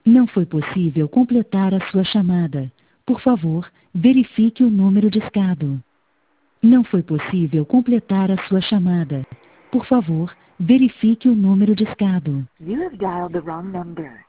Não foi possível completar a sua chamada. Por favor, verifique o número discado. Não foi possível completar a sua chamada. Por favor, verifique o número discado. You have dialed the wrong number.